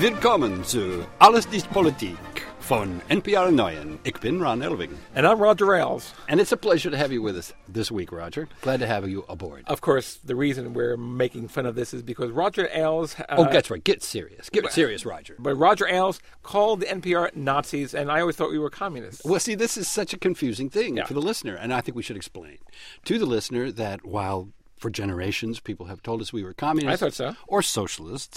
Willkommen zu Alles ist Politik von NPR Neuen. Ich bin Ron Elving. And I'm Roger Ailes. And it's a pleasure to have you with us this week, Roger. Glad to have you aboard. Of course, the reason we're making fun of this is because Roger Ailes... that's right. Get serious. Get serious, Roger. But Roger Ailes called the NPR Nazis, and I always thought we were communists. Well, see, this is such a confusing thing for the listener, and I think we should explain to the listener that while for generations people have told us we were communists I thought so. or socialists,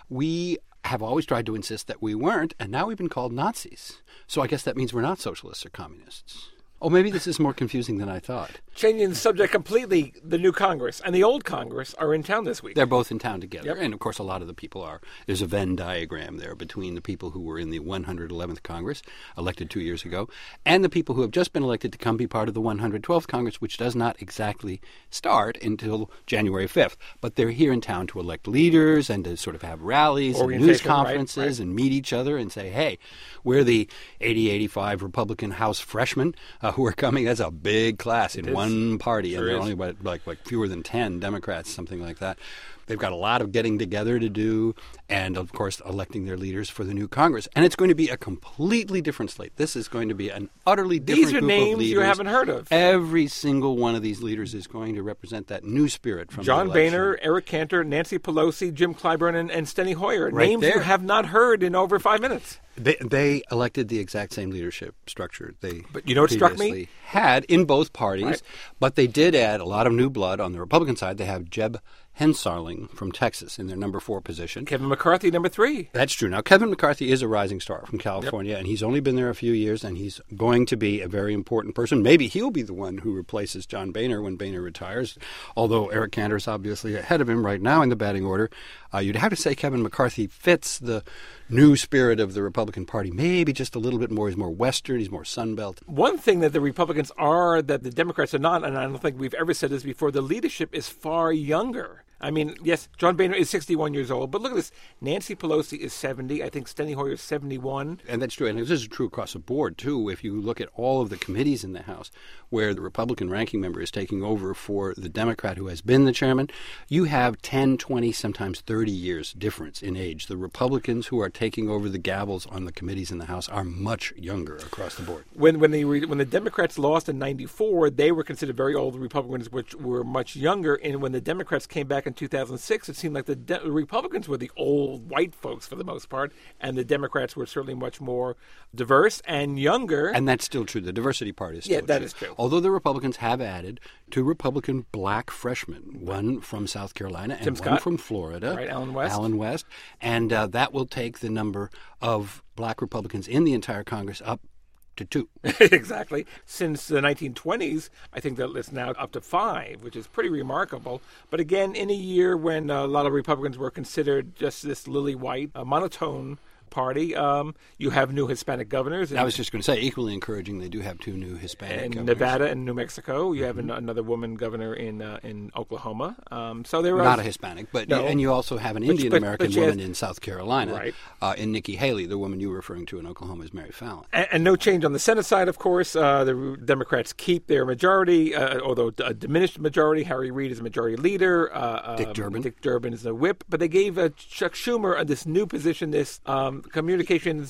we have always tried to insist that we weren't, and now we've been called Nazis. So I guess that means we're not socialists or communists. Oh, maybe this is more confusing than I thought. Changing the subject completely, the new Congress and the old Congress are in town this week. They're both in town together. Yep. And, of course, a lot of the people are. There's a Venn diagram there between the people who were in the 111th Congress, elected 2 years ago, and the people who have just been elected to come be part of the 112th Congress, which does not exactly start until January 5th. But they're here in town to elect leaders and to sort of have rallies and news conferences and meet each other and say, hey, we're the 80, 85 Republican House freshmen who are coming. That's a big class in one party, and there are only like fewer than 10 Democrats, something like that. They've got a lot of getting together to do, and of course electing their leaders for the new Congress. And it's going to be a completely different slate. This is going to be an utterly different group of leaders. These are names you haven't heard of. Every single one of these leaders is going to represent that new spirit from John the election. Boehner, Eric Cantor, Nancy Pelosi, Jim Clyburn, and Steny Hoyer. Right names there. you have not heard in over 5 minutes. They elected the exact same leadership structure But you know what struck me? previously had in both parties, Right. but they did add a lot of new blood on the Republican side. They have Jeb Hensarling from Texas in their number 4 position. Kevin McCarthy, number 3. That's true. Now, Kevin McCarthy is a rising star from California, and he's only been there a few years, and he's going to be a very important person. Maybe he'll be the one who replaces John Boehner when Boehner retires, although Eric Cantor is obviously ahead of him right now in the batting order. You'd have to say Kevin McCarthy fits the new spirit of the Republican Party, maybe just a little bit more. He's more Western, he's more Sunbelt. One thing that the Republicans are that the Democrats are not, and I don't think we've ever said this before, the leadership is far younger. I mean, yes, John Boehner is 61 years old, but look at this. Nancy Pelosi is 70. I think Steny Hoyer is 71. And that's true. And this is true across the board, too. If you look at all of the committees in the House where the Republican ranking member is taking over for the Democrat who has been the chairman, you have 10, 20, sometimes 30 years difference in age. The Republicans who are taking over the gavels on the committees in the House are much younger across the board. When the Democrats lost in 94, they were considered very old. The Republicans, which were much younger. And when the Democrats came back in 2006, it seemed like the Republicans were the old white folks for the most part, and the Democrats were certainly much more diverse and younger. And that's still true. The diversity part is still true. Yeah, that is true. Although the Republicans have added 2 Republican black freshmen, one from South Carolina and Tim one Scott. from Florida. Right, Alan West. And that will take the number of black Republicans in the entire Congress up to 2. Exactly. Since the 1920s, I think that it's now up to 5, which is pretty remarkable. But again, in a year when a lot of Republicans were considered just this lily white, monotone party, you have new Hispanic governors. I was just going to say, equally encouraging, they do have 2 new Hispanic in governors. Nevada and New Mexico. You have another woman governor in Oklahoma. So they were not a Hispanic, but No. And you also have an Indian American she woman has- in South Carolina, Right. in Nikki Haley. The woman you were referring to in Oklahoma is Mary Fallon. And no change on the Senate side, of course. The Democrats keep their majority, although a diminished majority. Harry Reid is a majority leader. Dick Durbin. Dick Durbin is the whip. But they gave Chuck Schumer this new position, this communications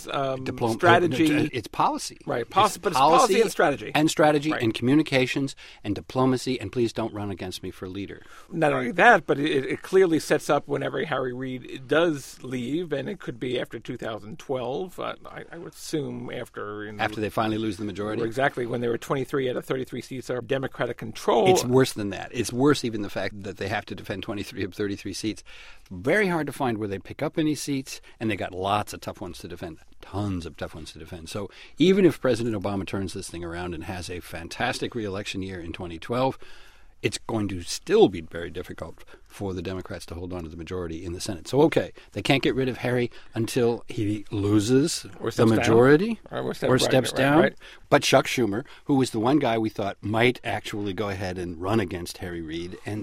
strategy. It's policy. Right. It's But it's policy and strategy. And strategy Right. and communications and diplomacy, and please don't run against me for leader. Not only that, but it clearly sets up whenever Harry Reid does leave, and it could be after 2012. I would assume after After they finally lose the majority. Exactly, when there were 23 out of 33 seats are Democratic control. It's worse than that. It's worse even the fact that they have to defend 23 of 33 seats. Very hard to find where they pick up any seats, and they got lots of tough ones to defend. Tons of tough ones to defend. So even if President Obama turns this thing around and has a fantastic re-election year in 2012, it's going to still be very difficult for the Democrats to hold on to the majority in the Senate. So, okay, they can't get rid of Harry until he loses the majority or steps down. Right. But Chuck Schumer, who was the one guy we thought might actually go ahead and run against Harry Reid and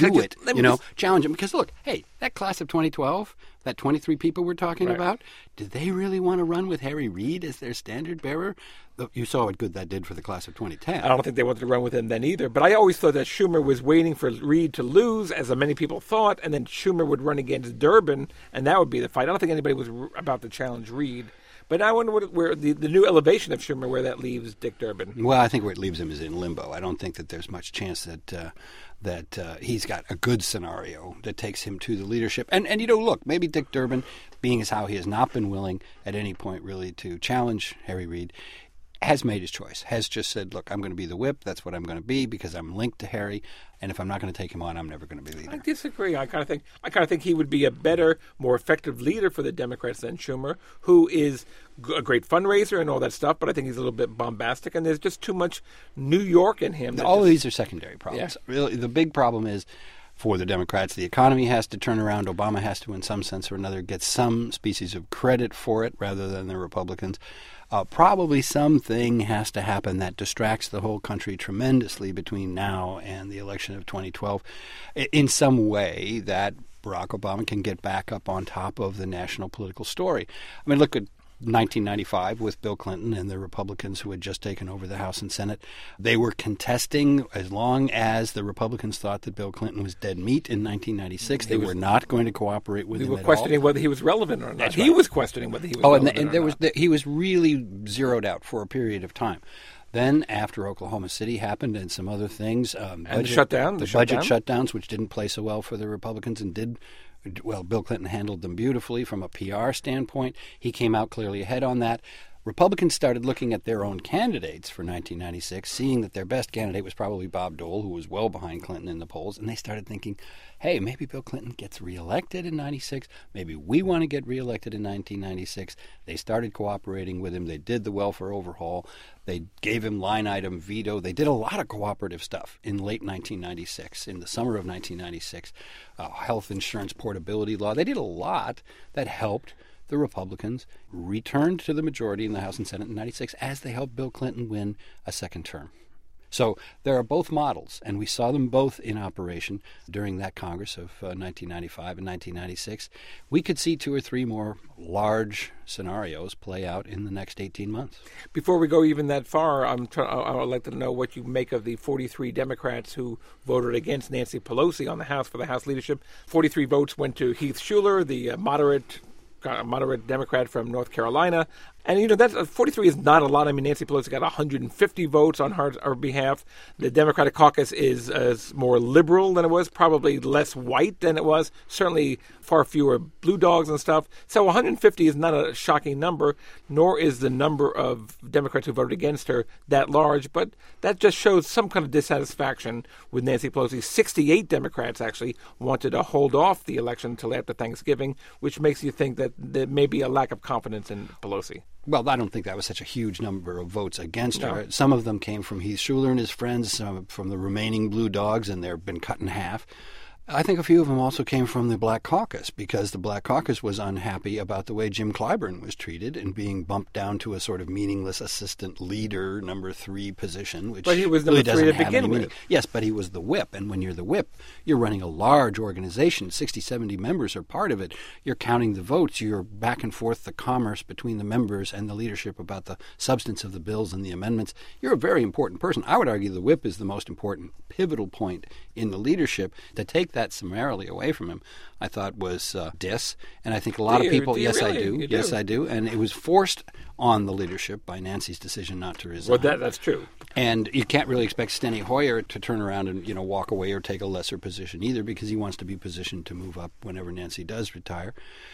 challenge him. Because, look, hey, that class of 2012, that 23 people we're talking about, did they really want to run with Harry Reid as their standard bearer? You saw what good that did for the class of 2010. I don't think they wanted to run with him then either. But I always thought that Schumer was waiting for Reid to lose, as many many people thought, and then Schumer would run against Durbin, and that would be the fight. I don't think anybody was about to challenge Reid. But I wonder where the new elevation of Schumer, where that leaves Dick Durbin. Well, I think where it leaves him is in limbo. I don't think that there's much chance that he's got a good scenario that takes him to the leadership. And look, maybe Dick Durbin, being as how he has not been willing at any point really to challenge Harry Reid, has made his choice, has just said, look, I'm going to be the whip. That's what I'm going to be because I'm linked to Harry. And if I'm not going to take him on, I'm never going to be leader. I disagree. I kind of think he would be a better, more effective leader for the Democrats than Schumer, who is a great fundraiser and all that stuff. But I think he's a little bit bombastic, and there's just too much New York in him. All of these are secondary problems. Yeah. Really, the big problem is, for the Democrats, the economy has to turn around. Obama has to, in some sense or another, get some species of credit for it rather than the Republicans. Probably something has to happen that distracts the whole country tremendously between now and the election of 2012 in some way that Barack Obama can get back up on top of the national political story. I mean, look at 1995 with Bill Clinton and the Republicans who had just taken over the House and Senate. They were contesting as long as the Republicans thought that Bill Clinton was dead meat in 1996. They were not going to cooperate with him at all. They were questioning whether he was relevant or not. That's he right. was questioning whether he was relevant and or not. He was really zeroed out for a period of time. Then, after Oklahoma City happened and some other things, the shutdown, the budget shutdowns, which didn't play so well for the Republicans and did. Well, Bill Clinton handled them beautifully from a PR standpoint. He came out clearly ahead on that. Republicans started looking at their own candidates for 1996, seeing that their best candidate was probably Bob Dole, who was well behind Clinton in the polls, and they started thinking, hey, maybe Bill Clinton gets reelected in 96. Maybe we want to get reelected in 1996. They started cooperating with him. They did the welfare overhaul. They gave him line item veto. They did a lot of cooperative stuff in late 1996, in the summer of 1996, health insurance portability law. They did a lot that helped the Republicans returned to the majority in the House and Senate in 96 as they helped Bill Clinton win a second term. So there are both models, and we saw them both in operation during that Congress of 1995 and 1996. We could see 2 or 3 more large scenarios play out in the next 18 months. Before we go even that far, I would like to know what you make of the 43 Democrats who voted against Nancy Pelosi on the House for the House leadership. 43 votes went to Heath Shuler, the moderate Democrat from North Carolina. And, that 43 is not a lot. I mean, Nancy Pelosi got 150 votes on her behalf. The Democratic caucus is more liberal than it was, probably less white than it was, certainly far fewer blue dogs and stuff. So 150 is not a shocking number, nor is the number of Democrats who voted against her that large. But that just shows some kind of dissatisfaction with Nancy Pelosi. 68 Democrats actually wanted to hold off the election until after Thanksgiving, which makes you think that there may be a lack of confidence in Pelosi. Well, I don't think that was such a huge number of votes against her. Some of them came from Heath Shuler and his friends, some from the remaining blue dogs, and they've been cut in half. I think a few of them also came from the Black Caucus, because the Black Caucus was unhappy about the way Jim Clyburn was treated and being bumped down to a sort of meaningless assistant leader, number 3 position, which but he was really number 3 doesn't to have begin any meaning. with. Yes, but he was the whip, and when you're the whip, you're running a large organization. 60, 70 members are part of it. You're counting the votes. You're back and forth the commerce between the members and the leadership about the substance of the bills and the amendments. You're a very important person. I would argue the whip is the most important pivotal point in the leadership. To take that summarily away from him, I thought was and I think a lot of people, yes, really? I do. Yes, I do. And it was forced on the leadership by Nancy's decision not to resign. Well, that's true. And you can't really expect Steny Hoyer to turn around and walk away or take a lesser position either, because he wants to be positioned to move up whenever Nancy does retire.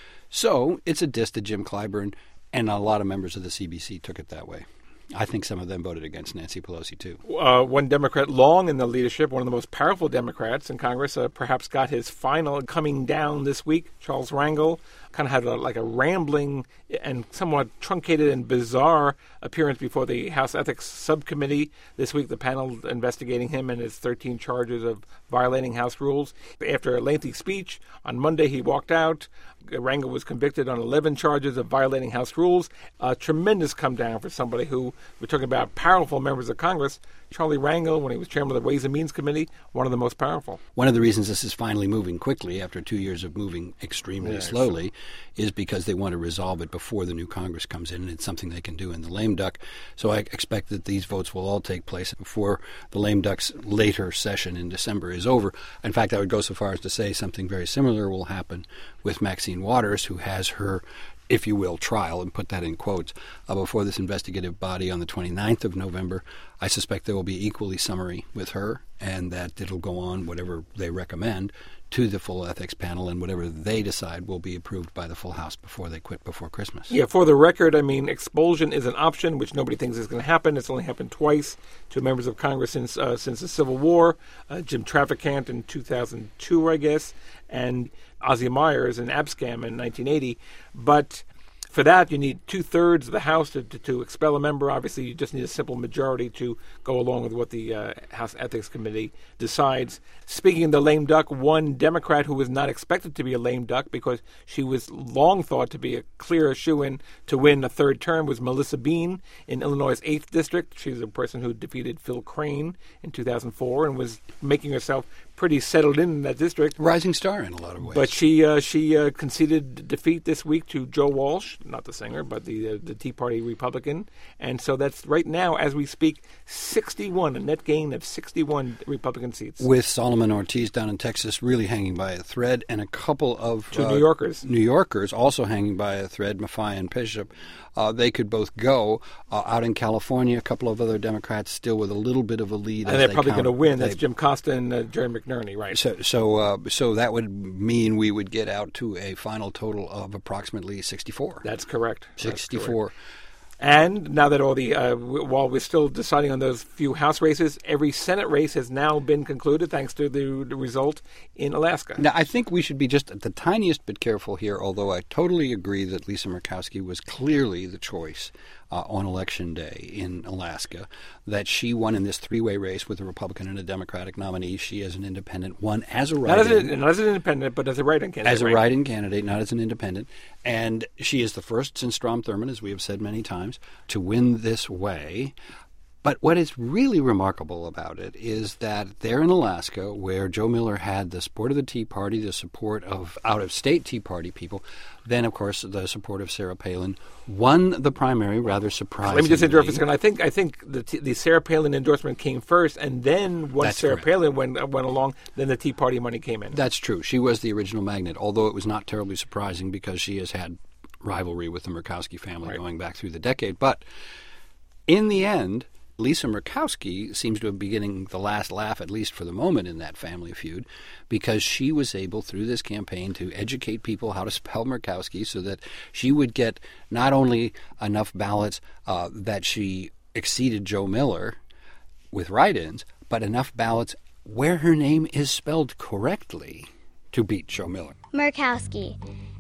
So it's a diss to Jim Clyburn, and a lot of members of the CBC took it that way. I think some of them voted against Nancy Pelosi, too. One Democrat long in the leadership, one of the most powerful Democrats in Congress, perhaps got his final coming down this week. Charles Rangel kind of had a rambling and somewhat truncated and bizarre appearance before the House Ethics Subcommittee this week, the panel investigating him and his 13 charges of violating House rules. After a lengthy speech on Monday, he walked out. Rangel was convicted on 11 charges of violating House rules. A tremendous come down for somebody who, we're talking about powerful members of Congress, Charlie Rangel, when he was chairman of the Ways and Means Committee, one of the most powerful. One of the reasons this is finally moving quickly after 2 years of moving extremely slowly is because they want to resolve it before the new Congress comes in, and it's something they can do in the lame duck. So I expect that these votes will all take place before the lame duck's later session in December is over. In fact, I would go so far as to say something very similar will happen with Maxine Waters, who has her, if you will, trial, and put that in quotes, before this investigative body on the 29th of November. I suspect there will be equally summary with her, and that it'll go on, whatever they recommend, to the full ethics panel, and whatever they decide will be approved by the full House before they quit before Christmas. Yeah, for the record, I mean, expulsion is an option, which nobody thinks is going to happen. It's only happened twice to members of Congress since the Civil War. Jim Traficant in 2002, I guess, and Ozzie Myers in Abscam in 1980. But for that, you need 2/3 of the House to expel a member. Obviously, you just need a simple majority to go along with what the House Ethics Committee decides. Speaking of the lame duck, one Democrat who was not expected to be a lame duck because she was long thought to be a clear shoo-in to win a third term was Melissa Bean in Illinois' 8th District. She's a person who defeated Phil Crane in 2004 and was making herself pretty settled in that district. Rising star in a lot of ways. But she conceded defeat this week to Joe Walsh, not the singer, but the Tea Party Republican. And so that's right now, as we speak, 61, a net gain of 61 Republican seats. With Solomon Ortiz down in Texas really hanging by a thread, and a couple of Two New Yorkers. New Yorkers also hanging by a thread, Maffei and Bishop. They could both go. Out in California, a couple of other Democrats still with a little bit of a lead. And they're probably going to win. That's Jim Costa and Jerry McNerney, right? So that would mean we would get out to a final total of approximately 64. That's correct. 64. And now that all the, while we're still deciding on those few House races, every Senate race has now been concluded thanks to the result in Alaska. Now, I think we should be just the tiniest bit careful here, although I totally agree that Lisa Murkowski was clearly the choice on Election Day in Alaska, that she won in this three-way race with a Republican and a Democratic nominee. She, as an independent, won as a write-in. Not as an independent, but as a write-in candidate. As a write-in candidate, not as an independent. And she is the first since Strom Thurmond, as we have said many times, to win this way. But what is really remarkable about it is that there in Alaska, where Joe Miller had the support of the Tea Party, the support of out-of-state Tea Party people, then, of course, the support of Sarah Palin, won the primary rather surprisingly. Let me just interrupt for a second. I think the Sarah Palin endorsement came first, and then once Sarah Palin went along, then the Tea Party money came in. That's true. She was the original magnet, although it was not terribly surprising because she has had rivalry with the Murkowski family going back through the decade. But in the end, Lisa Murkowski seems to be getting the last laugh, at least for the moment, in that family feud, because she was able, through this campaign, to educate people how to spell Murkowski so that she would get not only enough ballots that she exceeded Joe Miller with write-ins, but enough ballots where her name is spelled correctly to beat Joe Miller. Murkowski.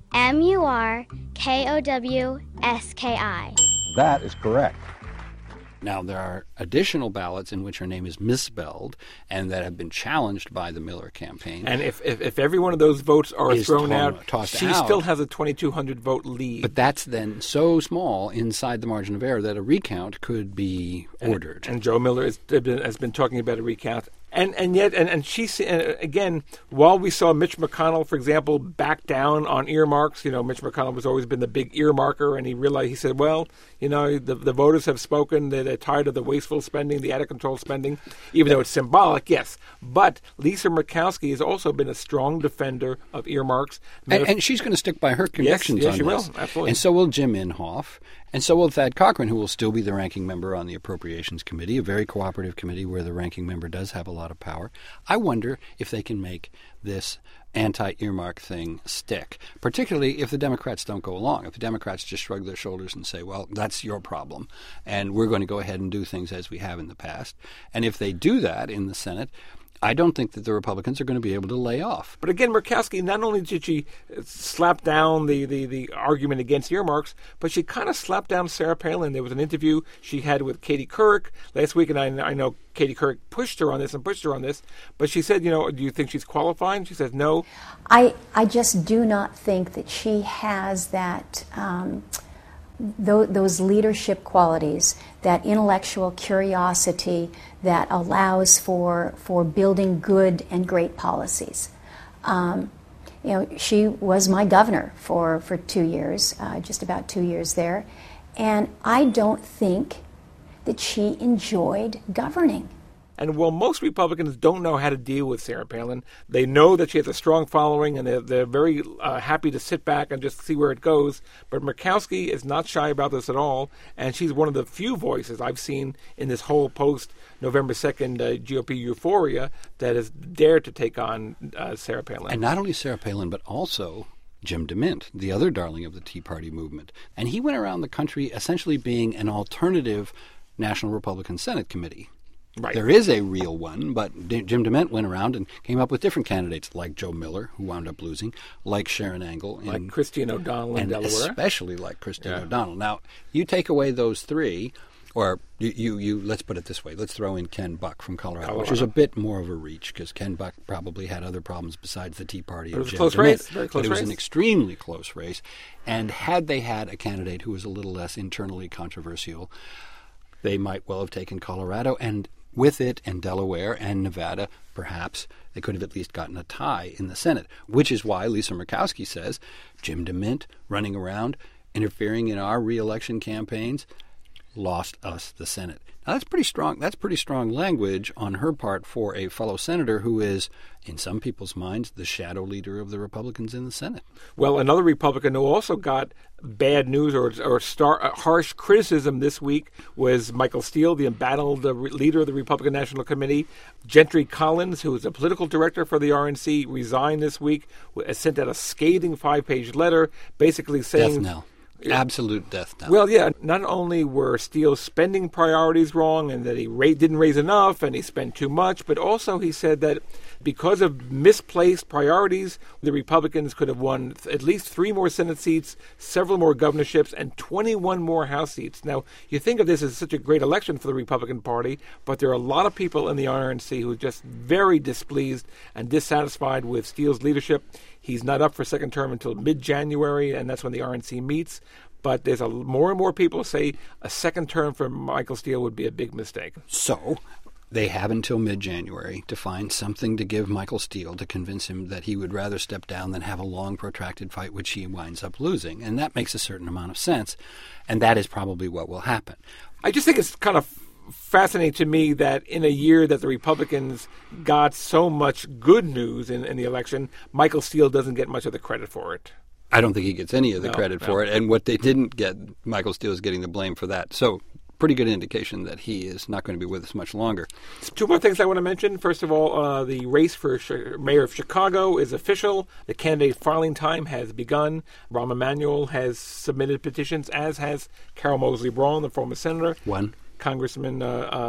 M-U-R-K-O-W-S-K-I. That is correct. Now, there are additional ballots in which her name is misspelled and that have been challenged by the Miller campaign. And if every one of those votes are thrown out, she out, still has a 2,200 vote lead. But that's then so small inside the margin of error that a recount could be ordered. And Joe Miller has been talking about a recount. And yet she again, while we saw Mitch McConnell, for example, back down on earmarks, Mitch McConnell has always been the big earmarker, and he said, well, the voters have spoken, they're tired of the wasteful spending, the out of control spending, even though it's symbolic, yes. But Lisa Murkowski has also been a strong defender of earmarks. And she's going to stick by her convictions on this. Yes, she will, absolutely. And so will Jim Inhofe. And so will Thad Cochran, who will still be the ranking member on the Appropriations Committee, a very cooperative committee where the ranking member does have a lot of power. I wonder if they can make this anti-earmark thing stick, particularly if the Democrats don't go along. If the Democrats just shrug their shoulders and say, well, that's your problem, and we're going to go ahead and do things as we have in the past. And if they do that in the Senate, I don't think that the Republicans are going to be able to lay off. But again, Murkowski, not only did she slap down the argument against earmarks, but she kind of slapped down Sarah Palin. There was an interview she had with Katie Couric last week, and I know Katie Couric pushed her on this, but she said, do you think she's qualified? And she says no. I just do not think that she has that those leadership qualities, that intellectual curiosity that allows for building good and great policies. She was my governor for 2 years, just about 2 years there, and I don't think that she enjoyed governing. And while most Republicans don't know how to deal with Sarah Palin, they know that she has a strong following, and they're very happy to sit back and just see where it goes. But Murkowski is not shy about this at all, and she's one of the few voices I've seen in this whole post-November 2nd GOP euphoria that has dared to take on Sarah Palin. And not only Sarah Palin, but also Jim DeMint, the other darling of the Tea Party movement. And he went around the country essentially being an alternative National Republican Senate Committee. Right. There is a real one, but Jim DeMint went around and came up with different candidates, like Joe Miller, who wound up losing, like Sharon Angle, like Christine O'Donnell in Delaware, especially like Christine O'Donnell. Now, you take away those three, or you let's put it this way: let's throw in Ken Buck from Colorado, which is a bit more of a reach because Ken Buck probably had other problems besides the Tea Party. But it was a close race, very close race. It was an extremely close race, and had they had a candidate who was a little less internally controversial, they might well have taken Colorado, and with it, and Delaware and Nevada, perhaps, they could have at least gotten a tie in the Senate, which is why Lisa Murkowski says Jim DeMint running around, interfering in our re-election campaigns, lost us the Senate. Now, that's pretty strong. That's pretty strong language on her part for a fellow senator who is, in some people's minds, the shadow leader of the Republicans in the Senate. Well, another Republican who also got bad news or harsh criticism this week was Michael Steele, the embattled leader of the Republican National Committee. Gentry Collins, who is a political director for the RNC, resigned this week, sent out a scathing 5-page letter basically saying... Death knell. Absolute death knell. Well, yeah, not only were Steele's spending priorities wrong and that he didn't raise enough and he spent too much, but also he said that because of misplaced priorities, the Republicans could have won at least 3 more Senate seats, several more governorships, and 21 more House seats. Now, you think of this as such a great election for the Republican Party, but there are a lot of people in the RNC who are just very displeased and dissatisfied with Steele's leadership. He's not up for second term until mid-January, and that's when the RNC meets. But there's more and more people say a second term for Michael Steele would be a big mistake. So they have until mid-January to find something to give Michael Steele to convince him that he would rather step down than have a long, protracted fight, which he winds up losing. And that makes a certain amount of sense, and that is probably what will happen. I just think it's kind of fascinating to me that in a year that the Republicans got so much good news in the election, Michael Steele doesn't get much of the credit for it. I don't think he gets any of the credit for it. And what they didn't get, Michael Steele is getting the blame for that. So pretty good indication that he is not going to be with us much longer. 2 more things I want to mention. First of all, the race for mayor of Chicago is official. The candidate filing time has begun. Rahm Emanuel has submitted petitions, as has Carol Moseley Braun, the former senator. 1. Congressman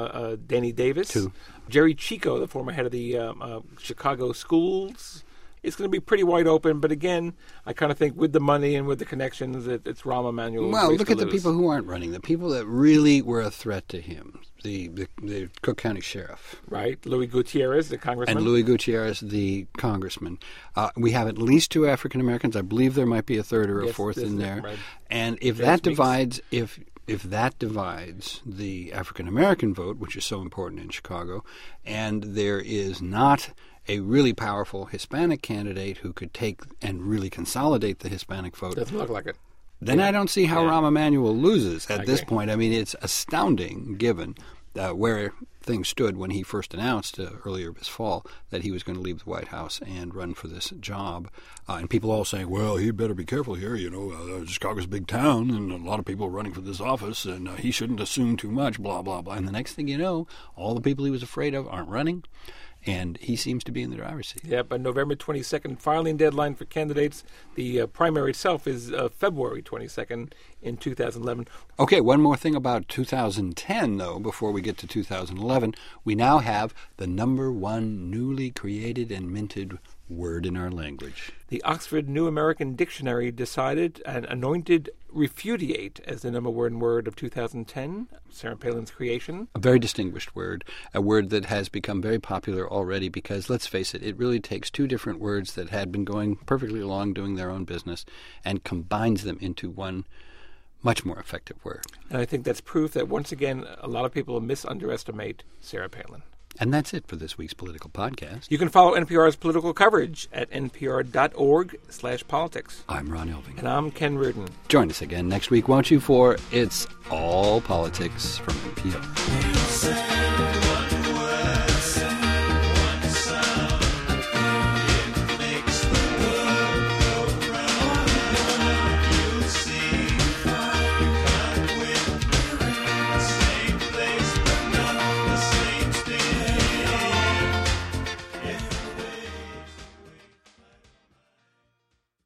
Danny Davis. 2. Jerry Chico, the former head of the Chicago schools. It's going to be pretty wide open, but again, I kind of think with the money and with the connections, it's Rahm Emanuel. Well, look at the people who aren't running, the people that really were a threat to him. The Cook County Sheriff. Right, Louis Gutierrez, the congressman. And Louis Gutierrez, the congressman. We have at least 2 African Americans. I believe there might be a third or a fourth in there. Right. And if that divides, if that divides the African American vote, which is so important in Chicago, and there is not a really powerful Hispanic candidate who could take and really consolidate the Hispanic vote. Doesn't look like it. Then I don't see how Rahm Emanuel loses at this point. I mean, it's astounding given where things stood when he first announced earlier this fall that he was going to leave the White House and run for this job. And people all saying, well, he'd better be careful here. Chicago's a big town and a lot of people are running for this office and he shouldn't assume too much, blah, blah, blah. And the next thing you know, all the people he was afraid of aren't running. And he seems to be in the driver's seat. Yeah, but November 22nd, filing deadline for candidates. The primary itself is February 22nd in 2011. Okay, one more thing about 2010, though, before we get to 2011. We now have the number 1 newly created and minted word in our language. The Oxford New American Dictionary decided and anointed refudiate as the number 1 word of 2010, Sarah Palin's creation. A very distinguished word, a word that has become very popular already because, let's face it, it really takes 2 different words that had been going perfectly along doing their own business and combines them into one Much more effective word. And I think that's proof that, once again, a lot of people misunderestimate Sarah Palin. And that's it for this week's Political Podcast. You can follow NPR's political coverage at npr.org/politics. I'm Ron Elving. And I'm Ken Reardon. Join us again next week, won't you, for It's All Politics from NPR.